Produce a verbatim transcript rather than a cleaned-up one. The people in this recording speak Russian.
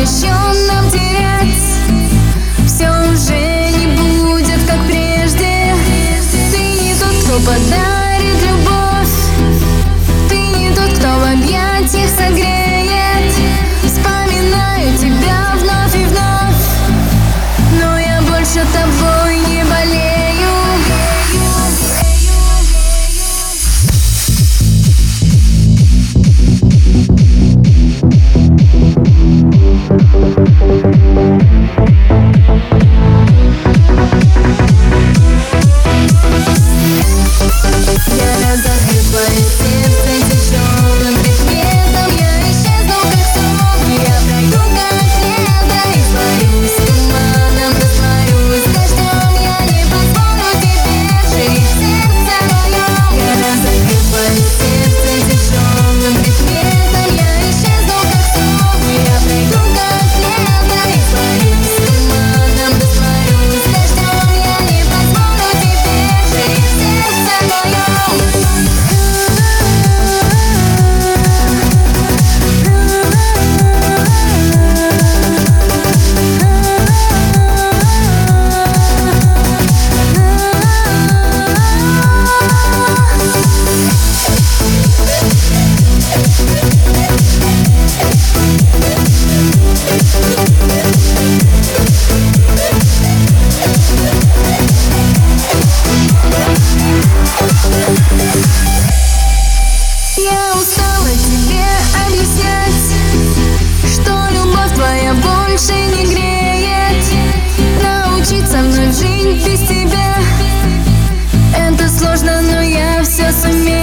еще нам терять? Все уже не будет, как прежде. Ты не тот, кто подарит любовь. Ты не тот, кто в объятиях согреет. Вспоминаю тебя вновь и вновь, но я больше тобой не болею. Я устала тебе объяснять, что любовь твоя больше не греет. Научиться вновь жить без тебя — это сложно, но я все сумею.